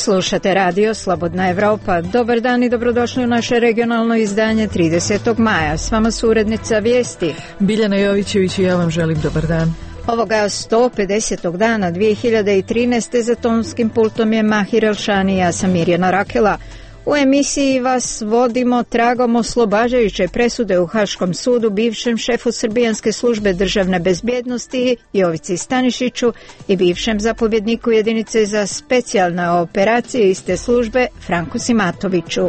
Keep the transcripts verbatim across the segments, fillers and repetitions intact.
Slušate radio Slobodna Evropa. Dobar dan i dobrodošli u naše regionalno izdanje tridesetog maja. S vama su urednica vijesti Biljana Jovićević i ja vam želim dobar dan. Ovoga sto pedesetog dana dvije hiljade trinaeste. za tonskim pultom je Mahir Elšani, ja sam Mirjana Rakela. U emisiji vas vodimo tragom oslobađajuće presude u Haškom sudu bivšem šefu Srbijanske službe državne bezbjednosti Jovici Stanišiću i bivšem zapovjedniku jedinice za specijalne operacije iste službe Franku Simatoviću.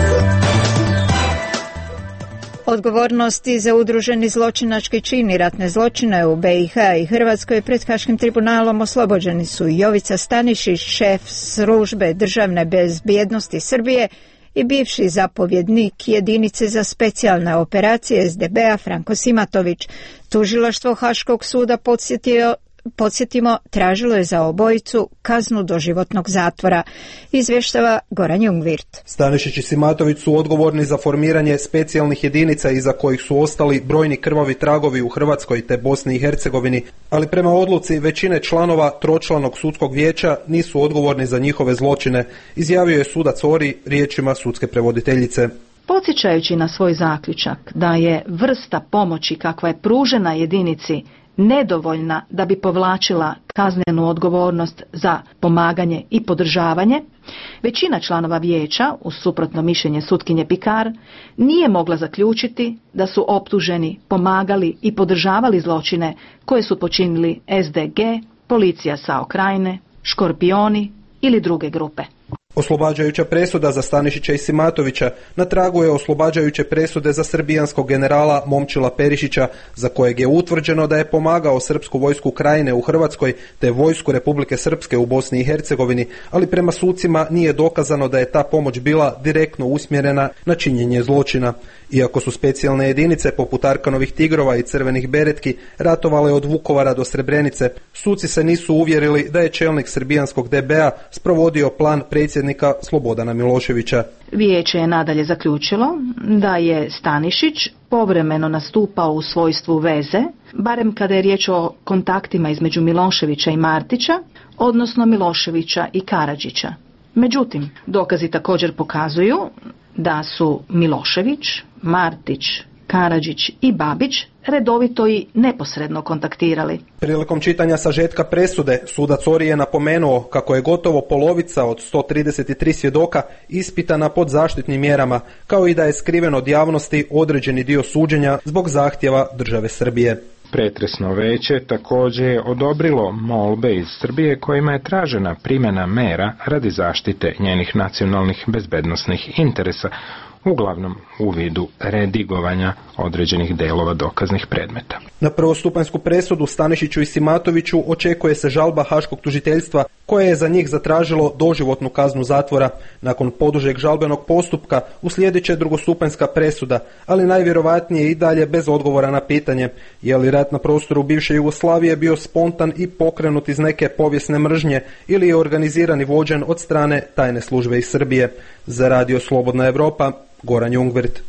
Odgovornosti za udruženi zločinački čin i ratne zločine u B i H i Hrvatskoj pred Haškim tribunalom oslobođeni su Jovica Stanišić, šef službe državne bezbjednosti Srbije, i bivši zapovjednik jedinice za specijalne operacije S D B-a Franko Simatović. Tužilaštvo Haškog suda podsjetio Podsjetimo, tražilo je za obojicu kaznu doživotnog zatvora, izvještava Goran Jungvirt. Stanišić i Simatović su odgovorni za formiranje specijalnih jedinica iza kojih su ostali brojni krvavi tragovi u Hrvatskoj te Bosni i Hercegovini, ali prema odluci većine članova tročlanog sudskog vijeća nisu odgovorni za njihove zločine, izjavio je sudac Ori riječima sudske prevoditeljice. Podsjećajući na svoj zaključak da je vrsta pomoći kakva je pružena jedinici nedovoljna da bi povlačila kaznenu odgovornost za pomaganje i podržavanje, većina članova vijeća, uz suprotno mišljenje sutkinje Pikar, nije mogla zaključiti da su optuženi pomagali i podržavali zločine koje su počinili S D G, policija SAO Krajine, Škorpioni ili druge grupe. Oslobađajuća presuda za Stanišića i Simatovića na tragu je oslobađajuće presude za srbijanskog generala Momčila Perišića, za kojeg je utvrđeno da je pomagao srpsku vojsku Krajine u Hrvatskoj te vojsku Republike Srpske u Bosni i Hercegovini, ali prema sucima nije dokazano da je ta pomoć bila direktno usmjerena na činjenje zločina. Iako su specijalne jedinice poput Arkanovih tigrova i crvenih beretki ratovale od Vukovara do Srebrenice, suci se nisu uvjerili da je čelnik srbijanskog D B-a sprovodio plan predsjednika Slobodana Miloševića. Vijeće je nadalje zaključilo da je Stanišić povremeno nastupao u svojstvu veze, barem kada je riječ o kontaktima između Miloševića i Martića, odnosno Miloševića i Karadžića. Međutim, dokazi također pokazuju da su Milošević, Martić, Karadžić i Babić redovito i neposredno kontaktirali. Prilikom čitanja sažetka presude, sudac Ori je napomenuo kako je gotovo polovica od sto trideset tri svjedoka ispitana pod zaštitnim mjerama, kao i da je skriven od javnosti određeni dio suđenja zbog zahtjeva države Srbije. Pretresno veće također je odobrilo molbe iz Srbije kojima je tražena primjena mera radi zaštite njenih nacionalnih bezbednosnih interesa, uglavnom u vidu redigovanja određenih delova dokaznih predmeta. Na prvostupanjsku presudu Stanišiću i Simatoviću očekuje se žalba Haškog tužiteljstva koje je za njih zatražilo doživotnu kaznu zatvora. Nakon podužeg žalbenog postupka uslijedit će drugostupanjska presuda, ali najvjerojatnije i dalje bez odgovora na pitanje je li rat na prostoru bivše Jugoslavije bio spontan i pokrenut iz neke povijesne mržnje ili je organiziran i vođen od strane tajne službe iz Srbije. Za radio Slobodna Evropa, Goran Jungvirt.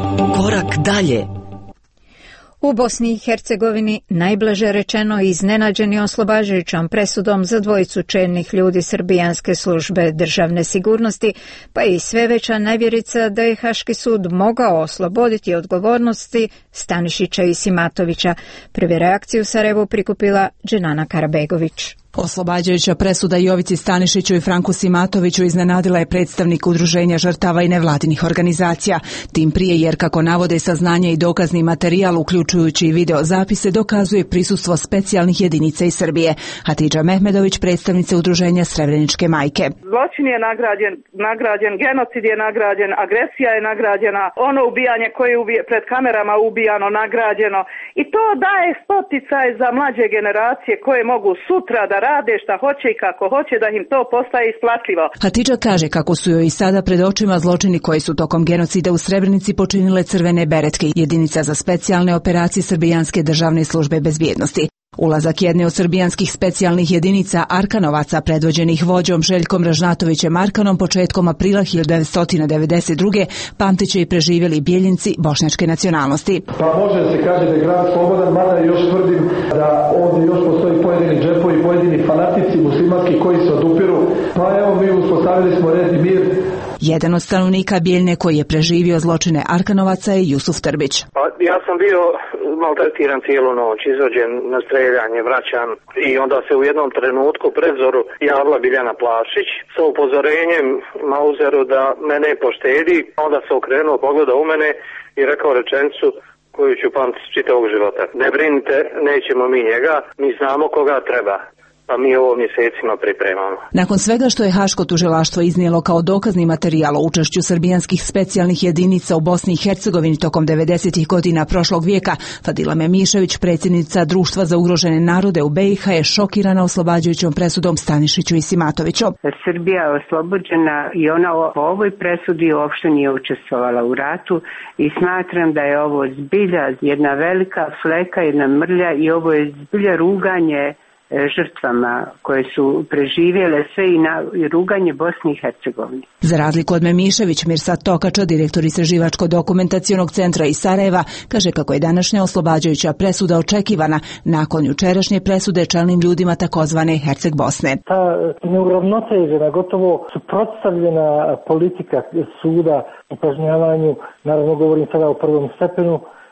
Korak dalje. U Bosni i Hercegovini najblaže rečeno iznenađeni oslobađajućom presudom za dvojicu čelnih ljudi Srbijanske službe državne sigurnosti, pa i sve veća nevjerica da je Haški sud mogao osloboditi odgovornosti Stanišića i Simatovića. Prvi reakciju u Sarajevu prikupila Dženana Karabegović. Oslobađajuća presuda Jovici Stanišiću i Franku Simatoviću iznenadila je predstavnik udruženja žrtava i nevladinih organizacija. Tim prije jer, kako navode, saznanje i dokazni materijal, uključujući i video zapise, dokazuje prisustvo specijalnih jedinica iz Srbije. Hatidža Mehmedović, predstavnica udruženja Srebreničke majke. Zločin je nagrađen, nagrađen, genocid je nagrađen, agresija je nagrađena, ono ubijanje koje je pred kamerama ubijano, nagrađeno. I to daje poticaj za mlađe generacije koje mogu sutra da rade šta hoće i kako hoće, da im to postaje isplatljivo. Hatidža kaže kako su joj i sada pred očima zločini koji su tokom genocida u Srebrenici počinile crvene beretke, jedinica za specijalne operacije Srbijanske državne službe bezbjednosti. Ulazak jedne od srbijanskih specijalnih jedinica Arkanovaca predvođenih vođom Željkom Ražnatovićem Arkanom početkom aprila hiljadu devetsto devedeset druge pamtiće i preživjeli Bijeljinci bošnjačke nacionalnosti. Pa može se kaže da je grad slobodan, mada još tvrdim da ovdje još postoji pojedini džepovi, pojedini fanatici muslimanski koji se odupiru. Pa evo mi uspostavili smo red i mir. Jedan od stanovnika Bijeljne koji je preživio zločine Arkanovaca je Jusuf Trbić. Pa, ja sam bio maltretiran cijelu noć, izvođen na streljanje, vraćan i onda se u jednom trenutku pred zoru javila Biljana Plašić sa upozorenjem Mauzeru da me ne poštedi. Onda se okrenuo, pogledao u mene i rekao rečenicu koju ću pamtiti čitavog života. Ne brinite, nećemo mi njega, mi znamo koga treba. Pa mi ovo mjesecima pripremamo. Nakon svega što je Haško tužilaštvo iznijelo kao dokazni materijal o učešću srbijanskih specijalnih jedinica u Bosni i Hercegovini tokom devedesetih godina prošlog vijeka, Fadila Memišević, predsjednica Društva za ugrožene narode u B i H, je šokirana oslobađajućom presudom Stanišiću i Simatoviću. Srbija je oslobođena i ona po ovoj presudi uopšte nije učestvovala u ratu i smatram da je ovo zbilja jedna velika fleka, jedna mrlja i ovo je zbilja ruganje žrtvama koje su preživjele sve i, na, i ruganje Bosni i Hercegovini. Za razliku od Memišević, Mirsad Tokača, direktor Istraživačko-dokumentacionog centra iz Sarajeva, kaže kako je današnja oslobađajuća presuda očekivana nakon jučerašnje presude čelnim ljudima takozvane Herceg Bosne. Ta neuravnotežena, gotovo suprotstavljena politika suda u kažnjavanju, naravno govorim sada o prvom stepenu,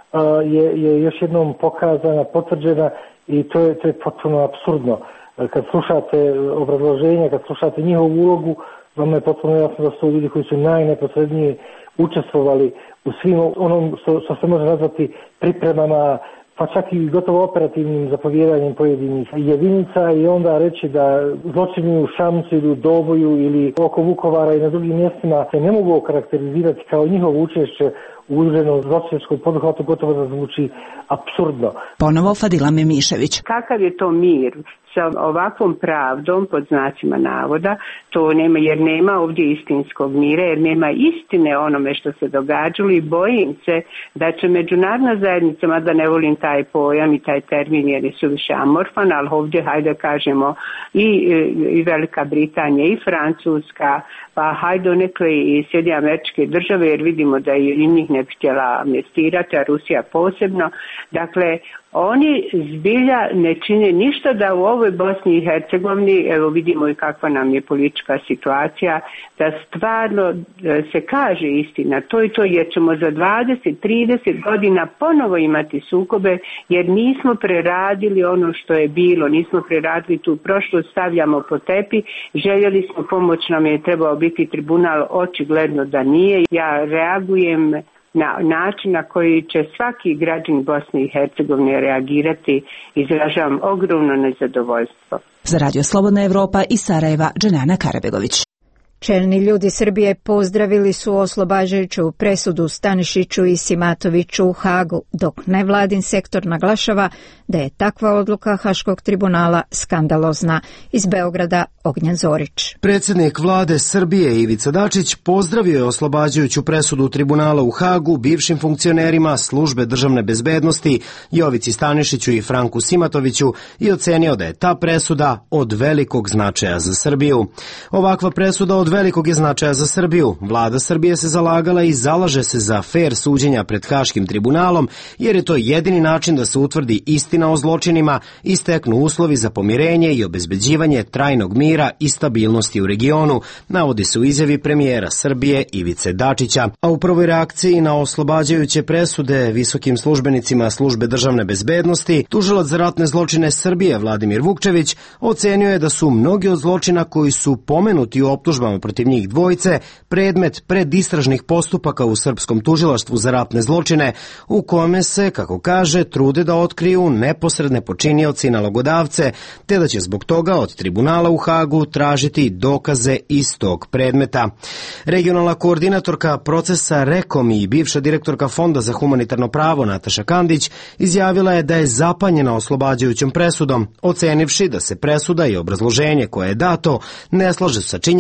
je, je još jednom pokazana, potvrđena. I to je, to je potpuno apsurdno. Kad slušate obrazloženja, kad slušate njihovu ulogu, vam je potpuno jasno da su ljudi koji su najneposrednije učestvovali u svim onom što, što se može nazvati pripremama, pa čak i gotovo operativnim zapovjedanjem pojedinih jedinica i onda reći da zločini u Šamcu ili u Doboju ili oko Vukovara i na drugim mjestima se ne mogu okarakterizirati kao njihovo učešće u udruženom zločinačkom poduhvatu, gotovo da zvuči apsurdno. Ponovo Fadila Memišević. Kakav je to mir sa ovakvom pravdom, pod znacima navoda, to nema, jer nema ovdje istinskog mira, jer nema istine onome što se događalo i bojim se da će međunarodna zajednica, mada ne volim taj pojam i taj termin jer je suviše amorfan, ali ovdje, hajde kažemo, i, i Velika Britanija i Francuska, pa hajde nekle i Sjedinjene Američke Države, jer vidimo da i njih ne bi htjela amnestirati, a Rusija posebno. Dakle, oni zbilja ne čine ništa da u ovoj Bosni i Hercegovini, evo vidimo i kakva nam je politička situacija, da stvarno se kaže istina, to i to, jer ćemo za dvadeset trideset godina ponovo imati sukobe, jer nismo preradili ono što je bilo, nismo preradili tu prošlost, stavljamo po tepi, željeli smo pomoć, nam je trebao biti tribunal, očigledno da nije. Ja reagujem na način na koji će svaki građanin Bosne i Hercegovine reagirati, izražavam ogromno nezadovoljstvo. Za Radio Slobodna Evropa iz Sarajeva, Dženana Karabegović. Čelni ljudi Srbije pozdravili su oslobađajuću presudu Stanišiću i Simatoviću u Hagu, dok nevladin sektor naglašava da je takva odluka Haškog tribunala skandalozna. Iz Beograda Ognjen Zorić. Predsjednik vlade Srbije Ivica Dačić pozdravio je oslobađajuću presudu tribunala u Hagu bivšim funkcionerima službe državne bezbednosti Jovici Stanišiću i Franku Simatoviću i ocenio da je ta presuda od velikog značaja za Srbiju. Ovakva presuda od velikog je značaja za Srbiju. Vlada Srbije se zalagala i zalaže se za fer suđenja pred Haškim tribunalom, jer je to jedini način da se utvrdi istina o zločinima i steknu uslovi za pomirenje i obezbeđivanje trajnog mira i stabilnosti u regionu, navodi se u izjavi premijera Srbije Ivice Dačića. A u prvoj reakciji na oslobađajuće presude visokim službenicima službe državne bezbednosti, tužilac za ratne zločine Srbije Vladimir Vukčević ocenio je da su mnogi od zločina koji su pomenuti u optužbama protiv njih dvojice predmet predistražnih postupaka u srpskom tužilaštvu za ratne zločine, u kome se, kako kaže, trude da otkriju neposredne počinioci i nalogodavce, te da će zbog toga od tribunala u Hagu tražiti dokaze iz tog predmeta. Regionalna koordinatorka procesa Rekom i bivša direktorka Fonda za humanitarno pravo Nataša Kandić izjavila je da je zapanjena oslobađajućom presudom, ocenivši da se presuda i obrazloženje koje je dato ne slaže sa činjenicama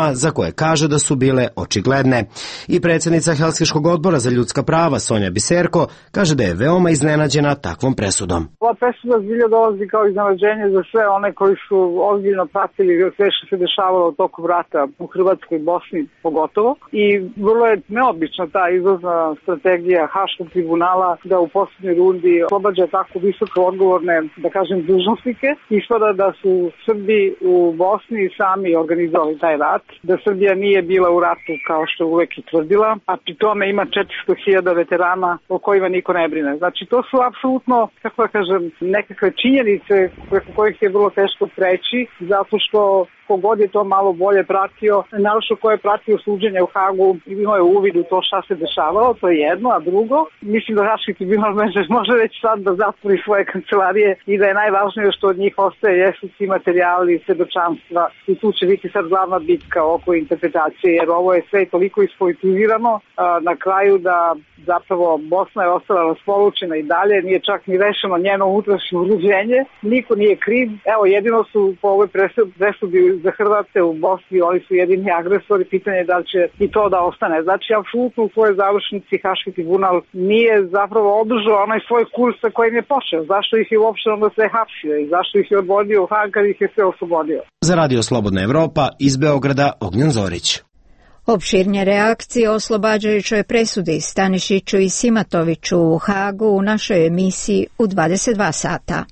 stvarima za koje kaže da su bile očigledne. I predsjednica Helsinškog odbora za ljudska prava Sonja Biserko kaže da je veoma iznenađena takvom presudom. Ova presuda zbilja dolazi kao iznenađenje za sve one koji su ozbiljno pratili sve što se dešavalo tokom rata u Hrvatskoj i Bosni pogotovo. I vrlo je neobična ta izlazna strategija Haškog tribunala da u posljednjoj rundi oslobađa tako visoko odgovorne, da kažem, dužnosnike. Ispada da su Srbi u Bosni sami organizovali taj rat, da Srbija nije bila u ratu kao što uvek i tvrdila, a pri tome ima četiristo hiljada veterana o kojima niko ne brine. Znači to su apsolutno, kako da kažem, nekakve činjenice preko kojih je vrlo teško preći, zato što kogod je to malo bolje pratio, naročito ko je pratio suđenje u Hagu, imao je uvid u to šta se dešavalo, to je jedno, a drugo, mislim da Haški tribunal može već sad da zatvori svoje kancelarije i da je najvažnije što od njih ostaje jesu svi materijali, svedočanstva i tu će biti sad glavna bitka oko interpretacije, jer ovo je sve toliko ispolitizirano na kraju da zapravo Bosna je ostala raspolučena i dalje, nije čak ni rešeno njeno unutrašnje uređenje, niko nije kriv, evo jedino su po ovoj presudi za Hrvate u Bosni, oni su jedini agresori, pitanje je da li će i to da ostane. Znači, apsolutno u svojoj završnici Haški tribunal nije zapravo održao onaj svoj kurs sa kojim je počeo. Zašto ih je uopšte onda sve hapsio i zašto ih je odvodio u Hag kad ih je sve oslobodio? Za Radio Slobodna Evropa iz Beograda Ognjen Zorić. Opširnje reakcije o oslobađajućoj presudi Stanišiću i Simatoviću u Hagu u našoj emisiji u dvadeset dva sata.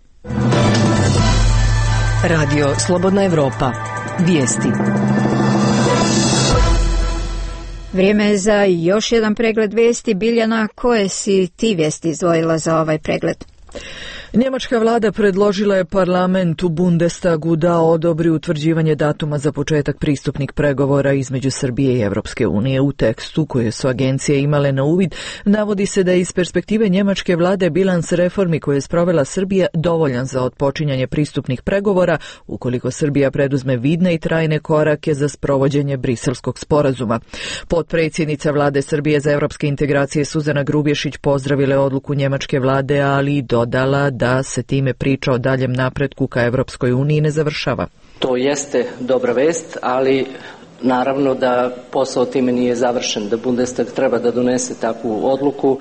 Radio Slobodna Evropa. Vijesti. Vrijeme je za još jedan pregled vijesti. Biljana, koje si ti vijesti izdvojila za ovaj pregled? Njemačka vlada predložila je parlamentu Bundestagu da odobri utvrđivanje datuma za početak pristupnih pregovora između Srbije i Evropske unije. U tekstu koje su agencije imale na uvid navodi se da je iz perspektive njemačke vlade bilans reformi koje je sprovela Srbija dovoljan za otpočinjanje pristupnih pregovora ukoliko Srbija preduzme vidne i trajne korake za sprovođenje Briselskog sporazuma. Potpredsjednica vlade Srbije za evropske integracije Suzana Grubješić pozdravila je odluku njemačke vlade, ali i dodala da se time priča o daljem napretku ka Evropskoj uniji ne završava. To jeste dobra vest, ali naravno da posao time nije završen, da Bundestag treba da donese takvu odluku.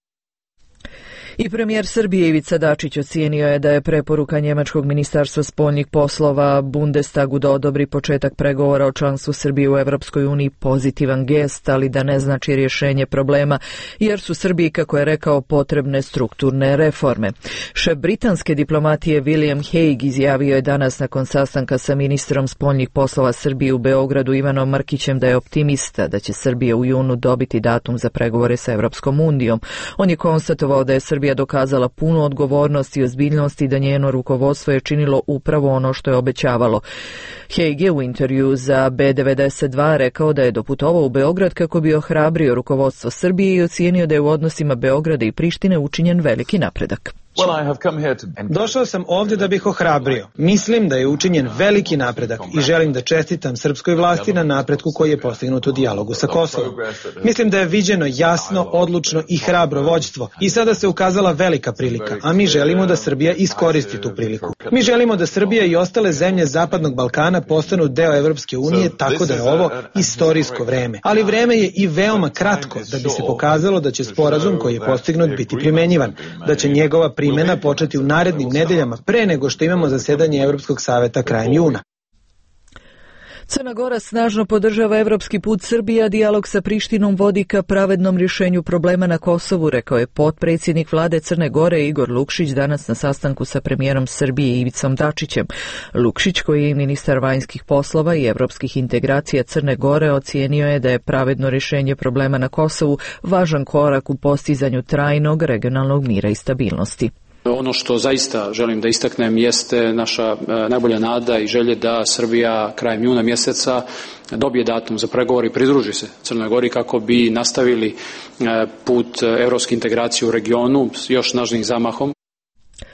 I premijer Srbije Ivica Dačić ocijenio je da je preporuka njemačkog ministarstva spoljnih poslova Bundestagu da odobri početak pregovora o članstvu Srbije u Evropskoj uniji pozitivan gest, ali da ne znači rješenje problema, jer su Srbiji, kako je rekao, potrebne strukturne reforme. Šef britanske diplomatije William Hague izjavio je danas nakon sastanka sa ministrom spoljnih poslova Srbije u Beogradu Ivanom Markićem da je optimista da će Srbija u junu dobiti datum za pregovore sa Evropskom unijom. On je konstatovao da je Srbija dokazala punu odgovornost i ozbiljnost i da njeno rukovodstvo je činilo upravo ono što je obećavalo. Hague u intervju za B devedeset dva rekao da je doputovao u Beograd kako bi ohrabrio rukovodstvo Srbije i ocijenio da je u odnosima Beograda i Prištine učinjen veliki napredak. Došao sam ovdje da bih ohrabrio. Mislim da je učinjen veliki napredak i želim da čestitam srpskoj vlasti na napretku koji je postignut u dijalogu sa Kosovom. Mislim da je viđeno jasno, odlučno i hrabro vođstvo i sada se ukazala velika prilika, a mi želimo da Srbija iskoristi tu priliku. Mi želimo da Srbija i ostale zemlje Zapadnog Balkana postanu deo Evropske unije, tako da je ovo istorijsko vreme. Ali vreme je i veoma kratko da bi se pokazalo da će sporazum koji je postignut biti primenjivan, da će njegova primjena početi u narednim nedeljama pre nego što imamo zasedanje Evropskog saveta krajem juna. Crna Gora snažno podržava evropski put Srbije, a dijalog sa Prištinom vodi ka pravednom rješenju problema na Kosovu, rekao je potpredsjednik vlade Crne Gore Igor Lukšić danas na sastanku sa premijerom Srbije Ivicom Dačićem. Lukšić, koji je ministar vanjskih poslova i evropskih integracija Crne Gore, ocijenio je da je pravedno rješenje problema na Kosovu važan korak u postizanju trajnog regionalnog mira i stabilnosti. Ono što zaista želim da istaknem jeste naša e, najbolja nada i želje da Srbija krajem juna mjeseca dobije datum za pregovor i pridruži se Crnoj Gori kako bi nastavili e, put evropske integracije u regionu s još snažnijim zamahom.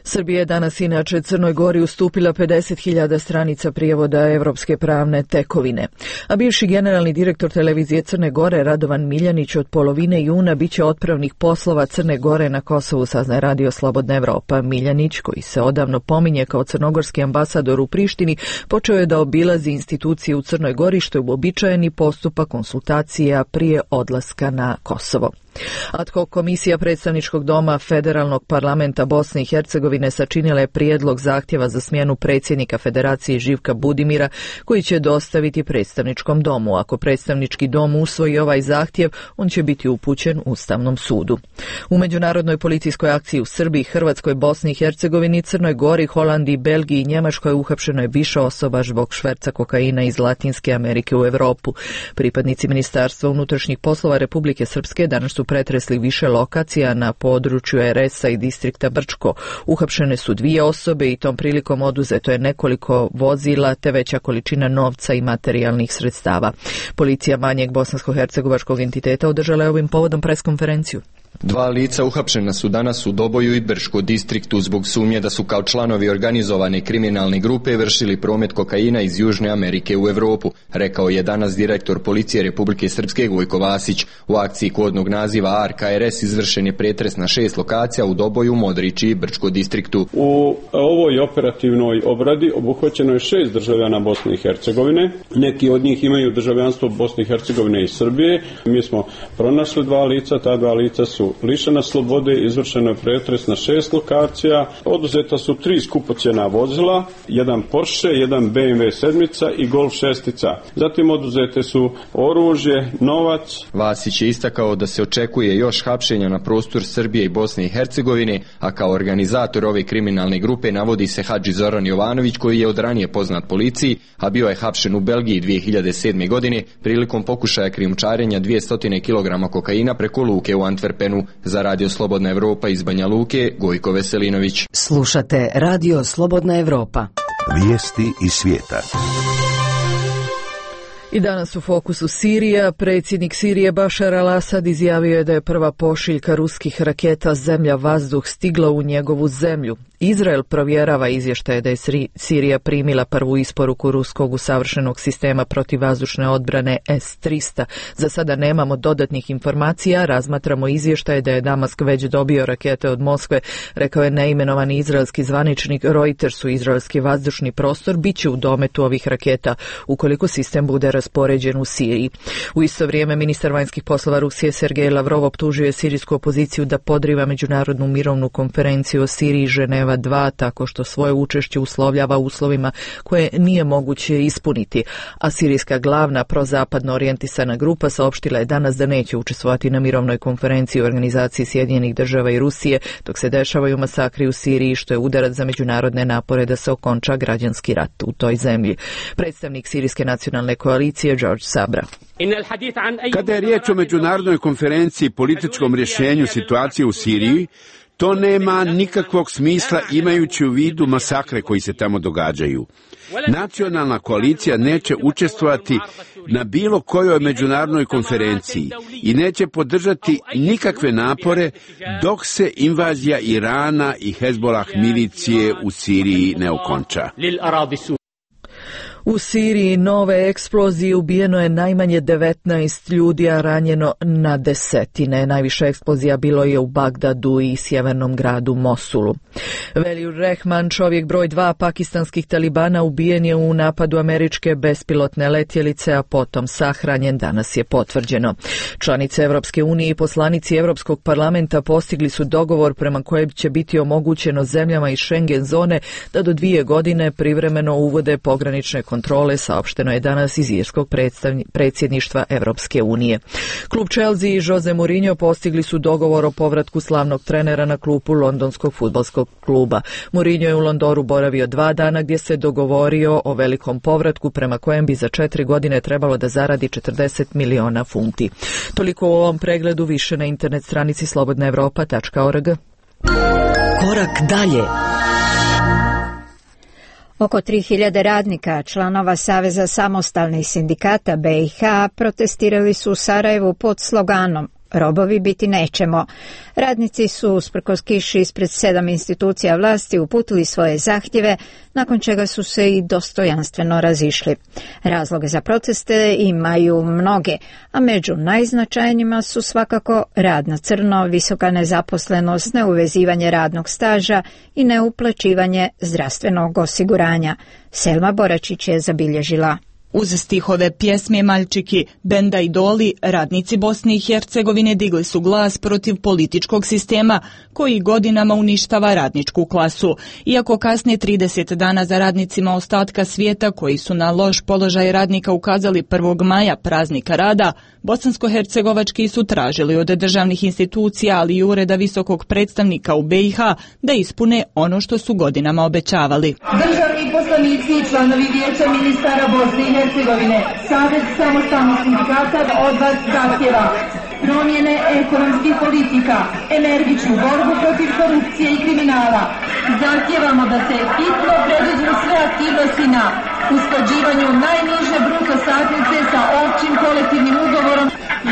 Srbija je danas inače Crnoj Gori ustupila pedeset hiljada stranica prijevoda evropske pravne tekovine. A bivši generalni direktor televizije Crne Gore Radovan Miljanić od polovine juna biće otpravnik poslova Crne Gore na Kosovu, saznaje Radio Slobodna Evropa. Miljanić, koji se odavno pominje kao crnogorski ambasador u Prištini, počeo je da obilazi institucije u Crnoj Gori, što je uobičajeni postupak konsultacija prije odlaska na Kosovo. Ad hoc komisija predstavničkog doma Federalnog parlamenta Bosne i Hercegovine sačinila je prijedlog zahtjeva za smjenu predsjednika Federacije Živka Budimira, koji će dostaviti predstavničkom domu. Ako predstavnički dom usvoji ovaj zahtjev, on će biti upućen Ustavnom sudu. U međunarodnoj policijskoj akciji u Srbiji, Hrvatskoj, Bosni i Hercegovini, Crnoj Gori, Holandiji, Belgiji i Njemačkoj uhapšeno je više osoba zbog šverca kokaina iz Latinske Amerike u Europu. Pripadnici Ministarstva unutrašnjih poslova Republike Srpske danas su pretresli više lokacija na području er esa i distrikta Brčko. Uhapšene su dvije osobe i tom prilikom oduzeto je nekoliko vozila te veća količina novca i materijalnih sredstava. Policija manjeg bosansko-hercegovačkog entiteta održala je ovim povodom preskonferenciju. Dva lica uhapšena su danas u Doboju i Brčko distriktu zbog sumnje da su kao članovi organizovane kriminalne grupe vršili promet kokaina iz Južne Amerike u Europu, rekao je danas direktor policije Republike Srpske Gojko Vasić. U akciji kodnog naziva A R K R S izvršen je pretres na šest lokacija u Doboju, Modrići i Brčko distriktu. U ovoj operativnoj obradi obuhvaćeno je šest državljana Bosne i Hercegovine. Neki od njih imaju državljanstvo Bosne i Hercegovine i Srbije. Mi smo pronašli dva lica, ta dva lica su lišena slobode, izvršeno je pretres na šest lokacija, oduzeta su tri skupocjena vozila, jedan Porsche, jedan B M W sedmica i Golf šestica. Zatim oduzete su oružje, novac. Vasić je istakao da se očekuje još hapšenja na prostor Srbije i Bosne i Hercegovine, a kao organizator ove kriminalne grupe navodi se Hadži Zoran Jovanović, koji je od ranije poznat policiji, a bio je hapšen u Belgiji dvije hiljade sedme. godine prilikom pokušaja krijumčarenja dvjesto kilograma kokaina preko luke u Antwerpenu. Za Radio Slobodna Evropa iz Banja Luke, Gojko Veselinović. Slušate Radio Slobodna Evropa. Vijesti iz svijeta. I danas u fokusu Sirija. Predsjednik Sirije Bašar al-Asad izjavio je da je prva pošiljka ruskih raketa zemlja-vazduh stigla u njegovu zemlju. Izrael provjerava izvještaje da je Sirija primila prvu isporuku ruskog usavršenog sistema protivvazdušne odbrane S tristo. Za sada nemamo dodatnih informacija, razmatramo izvještaje da je Damask već dobio rakete od Moskve, rekao je neimenovani izraelski zvaničnik. Reutersu izraelski vazdušni prostor biće u dometu ovih raketa ukoliko sistem bude raspoređen u Siriji. U isto vrijeme ministar vanjskih poslova Rusije Sergej Lavrov optužio je sirijsku opoziciju da podriva međunarodnu mirovnu konferenciju o Siriji Ženeva dva tako što svoje učešće uslovljava uslovima koje nije moguće ispuniti, a sirijska glavna prozapadno orijentisana grupa saopštila je danas da neće učestvovati na mirovnoj konferenciji u organizaciji Sjedinjenih država i Rusije dok se dešavaju masakri u Siriji, što je udarac za međunarodne napore da se okonča građanski rat u toj zemlji. Predstavnik sirijske nacionalne koalicije George Sabra. Kada je riječ o međunarodnoj konferenciji i političkom rješenju situacije u Siriji, to nema nikakvog smisla imajući u vidu masakre koji se tamo događaju. Nacionalna koalicija neće učestvovati na bilo kojoj međunarodnoj konferenciji i neće podržati nikakve napore dok se invazija Irana i Hezbolah milicije u Siriji ne okonča. U Siriji nove eksplozije, ubijeno je najmanje devetnaest ljudi, a ranjeno na desetine. Najviše eksplozija bilo je u Bagdadu i sjevernom gradu Mosulu. Veliur Rehman, čovjek broj dva pakistanskih talibana, ubijen je u napadu američke bespilotne letjelice, a potom sahranjen, danas je potvrđeno. Članice Evropske unije i poslanici Europskog parlamenta postigli su dogovor prema kojem će biti omogućeno zemljama iz Schengen zone da do dvije godine privremeno uvode pogranične kontrole, saopšteno je danas iz irskog predsjedništva Evropske unije. Klub Chelsea i Jose Mourinho postigli su dogovor o povratku slavnog trenera na klupu londonskog fudbalskog kluba. Mourinho je u Londonu boravio dva dana gdje se dogovorio o velikom povratku prema kojem bi za četiri godine trebalo da zaradi četrdeset miliona funti. Toliko u ovom pregledu, više na internet stranici slobodna evropa tačka org. Korak dalje. Oko tri hiljade radnika, članova Saveza samostalnih sindikata B i H, protestirali su u Sarajevu pod sloganom robovi biti nećemo. Radnici su usprkos kiši ispred sedam institucija vlasti uputili svoje zahtjeve, nakon čega su se i dostojanstveno razišli. Razloge za proteste imaju mnoge, a među najznačajnijima su svakako rad na crno, visoka nezaposlenost, neuvezivanje radnog staža i neuplaćivanje zdravstvenog osiguranja. Selma Boračić je zabilježila. Uz stihove pjesme Maljčiki, benda Idoli, radnici Bosne i Hercegovine digli su glas protiv političkog sistema koji godinama uništava radničku klasu. Iako kasne trideset dana za radnicima ostatka svijeta koji su na loš položaj radnika ukazali prvog maja, praznika rada, bosansko-hercegovački su tražili od državnih institucija, ali i ureda visokog predstavnika u B i H da ispune ono što su godinama obećavali. Državni poslanici i članovi vijeća ministara Bosne i Hercegovine, Savez samostalnih sindikata od vas zahtjeva promjene ekonomskih politika, energičnu borbu protiv korupcije i kriminala. Zahtjevamo da se hitno preduzmu sve aktivnosti na usklađivanju najniže bruto satnice sa općim kolektivnim ugovorom.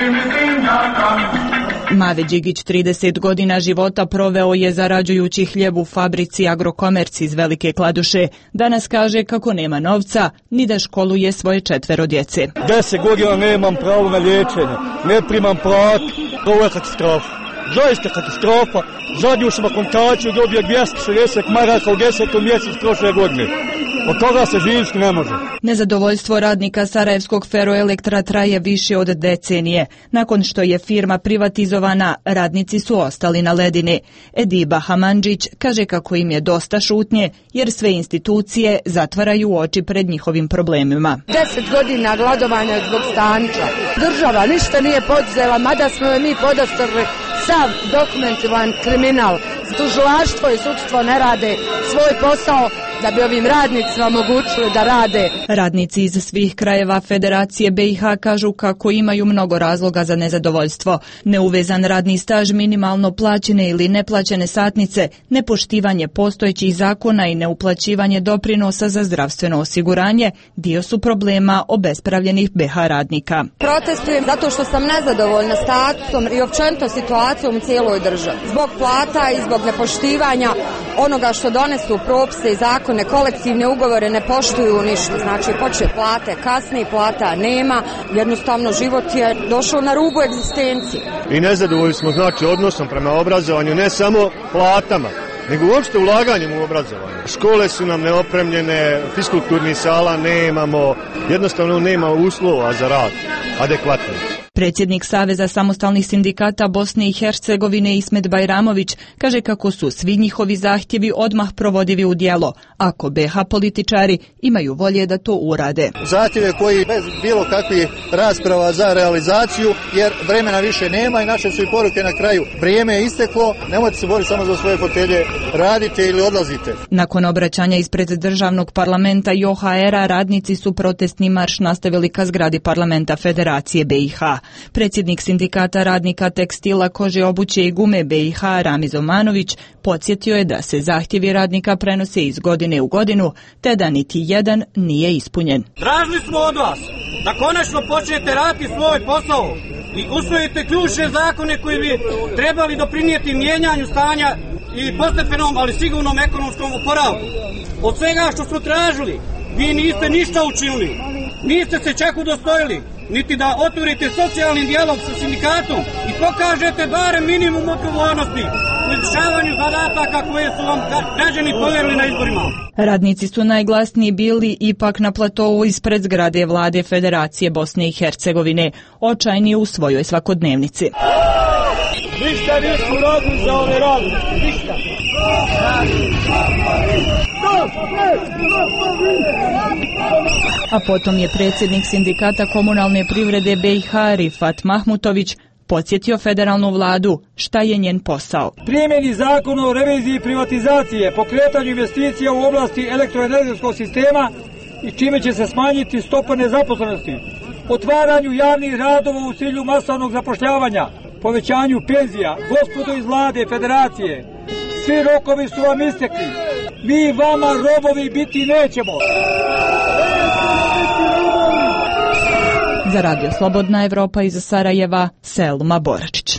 Mave Đigić trideset godina života proveo je zarađujući hljeb u fabrici Agrokomerc iz Velike Kladuše. Danas kaže kako nema novca ni da školuje svoje četvero djece. Deset godina nemam pravo na liječenje, ne primam platu, ovo je katastrofa. Zaista katastrofa. Zadnju sam akontaciju dobio dvjesto šezdeset maraka u desetom mjesecu prošle godine. Od toga se živjeti ne može. Nezadovoljstvo radnika Sarajevskog Feroelektra traje više od decenije. Nakon što je firma privatizovana, radnici su ostali na ledini. Ediba Hamandžić kaže kako im je dosta šutnje, jer sve institucije zatvaraju oči pred njihovim problemima. Deset godina gladovanja zbog Stanića. Država ništa nije podzela, mada smo je mi podastrli sav dokumentivan kriminal. Tužilaštvo i sudstvo ne rade svoj posao da bi ovim radnicima omogućili da rade. Radnici iz svih krajeva Federacije B i H kažu kako imaju mnogo razloga za nezadovoljstvo. Neuvezan radni staž, minimalno plaćene ili neplaćene satnice, nepoštivanje postojećih zakona i neuplaćivanje doprinosa za zdravstveno osiguranje dio su problema obespravljenih B H radnika. Protestujem zato što sam nezadovoljna statusom i općenito situacijom u cijeloj državi. Zbog plata i zbog nepoštivanja onoga što donesu propise i zakone, kolektivne ugovore ne poštuju ništa. Znači, počne plate kasnije, plata nema, jednostavno život je došao na rubu egzistencije. I nezadovoljni smo, znači, odnosom prema obrazovanju, ne samo platama, nego uopšte ulaganjem u obrazovanje. Škole su nam neopremljene, fiskulturnih sala nemamo, jednostavno nema uslova za rad adekvatnih. Predsjednik Saveza samostalnih sindikata Bosne i Hercegovine Ismet Bajramović kaže kako su svi njihovi zahtjevi odmah provodivi u djelo, ako B H političari imaju volje da to urade. Zahtjeve koji bez bilo kakvih rasprava za realizaciju, jer vremena više nema i naše su i poruke na kraju. Vrijeme je isteklo, nemojte se boriti samo za svoje fotelje, radite ili odlazite. Nakon obraćanja ispred državnog parlamenta i O H R-a, radnici su protestni marš nastavili ka zgradi parlamenta Federacije B i H. Predsjednik sindikata radnika tekstila, kože, obuće i gume B i H Ramiz Omanović podsjetio je da se zahtjevi radnika prenose iz godine u godinu, te da niti jedan nije ispunjen. Tražili smo od vas da konačno počnete raditi svoj posao i usvojite ključne zakone koji bi trebali doprinijeti mijenjanju stanja i postepenom, ali sigurnom ekonomskom oporavku. Od svega što smo tražili, vi niste ništa učinili, niste se čak udostojili niti da otvorite socijalni dijalog sa sindikatom i pokažete barem minimum odgovornosti u izvršavanju zadataka koje su vam građani povjerili na izborima. Radnici su najglasniji bili ipak na platovu ispred zgrade vlade Federacije Bosne i Hercegovine, očajni u svojoj svakodnevnici. Ništa nismo radili za ove radnike, ništa. A potom je predsjednik sindikata komunalne privrede B i H Rifat Mahmutović podsjetio federalnu vladu šta je njen posao. Primjeni zakona o reviziji privatizacije, pokretanju investicija u oblasti elektroenergetskog sistema i čime će se smanjiti stopa nezaposlenosti, otvaranju javnih radova u cilju masovnog zapošljavanja, povećanju penzija. Gospodo iz vlade Federacije, svi rokovi su vam istekli. Mi vama robovi biti nećemo. Za Radio Slobodna Evropa iz Sarajeva, Selma Boračić.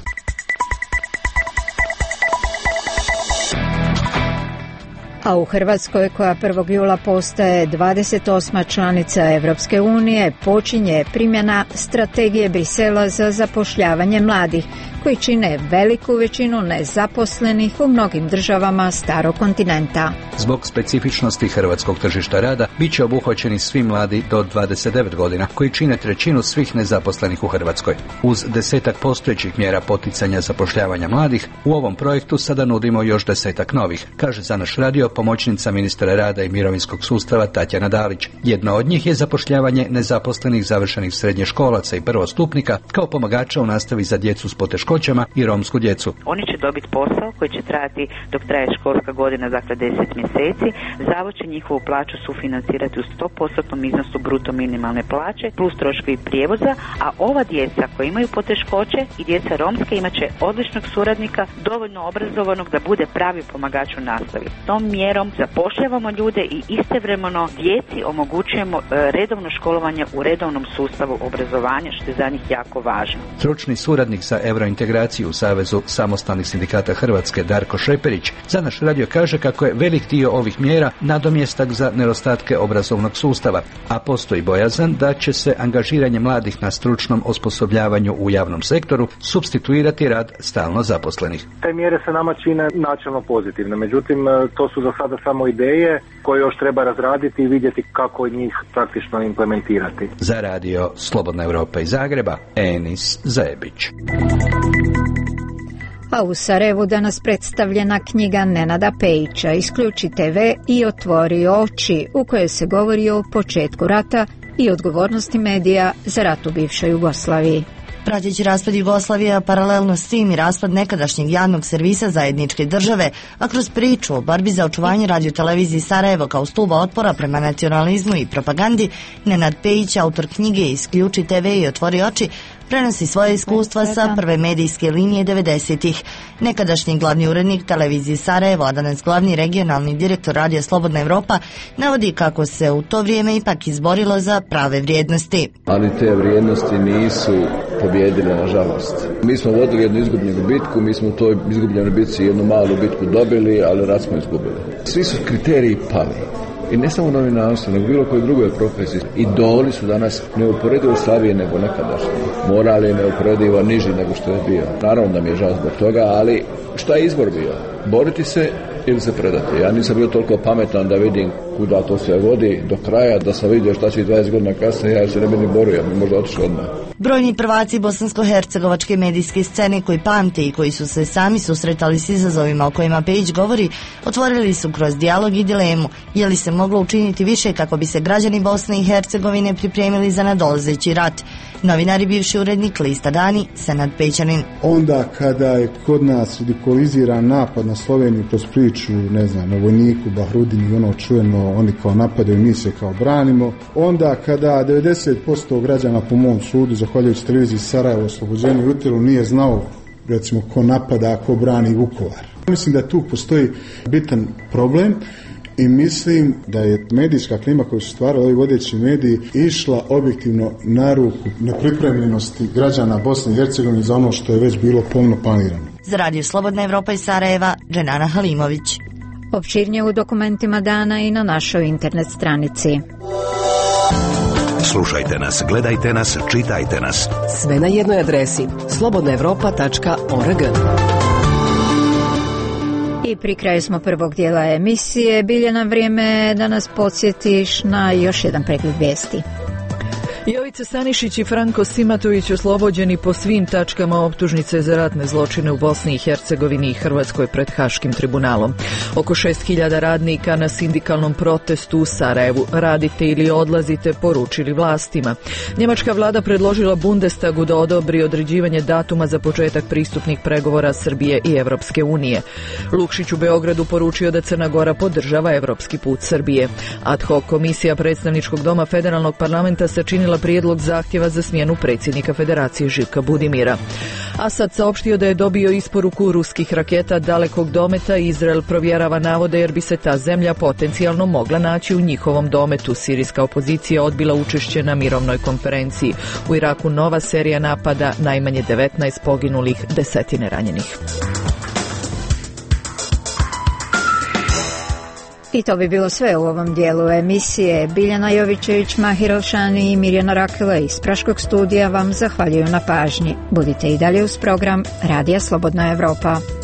A u Hrvatskoj, koja prvog jula postaje dvadeset osma članica Evropske unije, počinje primjena strategije Brisela za zapošljavanje mladih, koji čine veliku većinu nezaposlenih u mnogim državama starog kontinenta. Zbog specifičnosti hrvatskog tržišta rada, bit će obuhvaćeni svi mladi do dvadeset devet godina, koji čine trećinu svih nezaposlenih u Hrvatskoj. Uz desetak postojećih mjera poticanja zapošljavanja mladih, u ovom projektu sada nudimo još desetak novih, kaže za naš radio pomoćnica ministra rada i mirovinskog sustava Tatjana Dalić. Jedna od njih je zapošljavanje nezaposlenih završenih srednjoškolaca i prvostupnika kao pomagača u nastavi za djecu s poteškoćama i romsku djecu. Oni će dobiti posao koji će trajati dok traje školska godina, dakle deset mjeseci. Zavod će njihovu plaću sufinancirati u sto posto iznosu bruto minimalne plaće plus troškovi prijevoza, a ova djeca koja imaju poteškoće i djeca romske imat će odličnog suradnika, dovoljno obrazovanog da bude pravi pomagač u nastavi. Tom mjerom zapošljavamo ljude i istovremeno djeci omogućujemo redovno školovanje u redovnom sustavu obrazovanja, što je za njih jako važno. Stručni suradnik za eurointegraciju u Savezu samostalnih sindikata Hrvatske Darko Šeperić za naš radio kaže kako je velik dio ovih mjera nadomjestak za nedostatke obrazovnog sustava, a postoji bojazan da će se angažiranje mladih na stručnom osposobljavanju u javnom sektoru supstituirati rad stalno zaposlenih. Te mjere se nama čine načelno pozitivne, međutim to su za sada samo ideje koje još treba razraditi i vidjeti kako njih praktično implementirati. Za radio Slobodna Evropa iz Zagreba, Enis Zajebić. A u Sarajevu danas predstavljena knjiga Nenada Pejića Isključi te ve i otvori oči, u kojoj se govori o početku rata i odgovornosti medija za rat u bivšoj Jugoslaviji. Prateći raspad Jugoslavije, a paralelno s tim i raspad nekadašnjeg javnog servisa zajedničke države, a kroz priču o borbi za očuvanje radioteleviziji Sarajevo kao stuba otpora prema nacionalizmu i propagandi, Nenad Pejić, autor knjige Isključi te ve i otvori oči, prenosi svoje iskustva sa prve medijske linije devedesetih. Nekadašnji glavni urednik televizije Sarajevo, a danas glavni regionalni direktor radija Slobodna Evropa, navodi kako se u to vrijeme ipak izborilo za prave vrijednosti. Ali te vrijednosti nisu pobjedile, nažalost. Mi smo vodili jednu izgubljenu bitku, mi smo u toj izgubljenoj bitci jednu malu bitku dobili, ali rat smo izgubili. Svi su kriteriji pali. I ne samo novinarstvo, nego bilo koje drugoj profesiji. Idoli su danas neuporedivo slabije nego nekadašnji. Moral je neuporedivo niži nego što je bio. Naravno da mi je žao zbog toga, ali šta je izbor bio? Boriti se ili se predati? Ja nisam bio toliko pametan da vidim kuda to se vodi do kraja, da sam vidio šta će dvadeset godina kasnije, ja se ne bi ni borio, ja bi možda otišao odmah. Brojni prvaci bosansko-hercegovačke medijske scene koji pamte i koji su se sami susretali s izazovima o kojima Pejić govori, otvorili su kroz dijalog i dilemu je li se moglo učiniti više kako bi se građani Bosne i Hercegovine pripremili za nadolazeći rat. Novinar i bivši urednik lista Dani, Senad Pećanin. Onda kada je kod nas ridikuliziran napad na Sloveniju kroz priču, ne znam, o vojniku, Bahrudinu i ono čujemo, oni kao napadaju, mi se kao branimo. Onda kada devedeset posto građana po mom sudu, zahvaljujući televiziji Sarajevo, oslobođenju i utjelu, nije znao, recimo, ko napada, ko brani Vukovar. Mislim da tu postoji bitan problem. I mislim da je medijska klima koju su stvarali ovi vodeći mediji išla objektivno na ruku nepripremljenosti građana Bosne i Hercegovine za ono što je već bilo pomno planirano. Za Radio Slobodna Evropa iz Sarajeva, Dženana Halimović. Opširnije u dokumentima dana i na našoj internet stranici. Slušajte nas, gledajte nas, čitajte nas. Sve na jednoj adresi slobodna evropa tačka org. I pri kraju smo prvog dijela emisije. Biljana, vrijeme da nas podsjetiš na još jedan pregled vijesti. Jovica Stanišić i Franko Simatović oslobođeni po svim tačkama optužnice za ratne zločine u Bosni i Hercegovini i Hrvatskoj pred Haškim tribunalom. Oko šest hiljada radnika na sindikalnom protestu u Sarajevu. Radite ili odlazite, poručili vlastima. Njemačka vlada predložila Bundestagu da odobri određivanje datuma za početak pristupnih pregovora Srbije i Evropske unije. Lukšić u Beogradu poručio da Crna Gora podržava evropski put Srbije. Ad hoc komisija predstavničkog doma federalnog parlamenta sačinila odbila prijedlog zahtjeva za smjenu predsjednika Federacije Živka Budimira. Asad saopštio da je dobio isporuku ruskih raketa dalekog dometa i Izrael provjerava navode jer bi se ta zemlja potencijalno mogla naći u njihovom dometu. Sirijska opozicija odbila učešće na mirovnoj konferenciji. U Iraku nova serija napada, najmanje devetnaest poginulih, desetine ranjenih. I to bi bilo sve u ovom dijelu emisije. Biljana Jovićević, Mahir Elšani i Mirjana Rakele iz Praškog studija vam zahvaljuju na pažnji. Budite i dalje uz program Radija Slobodna Evropa.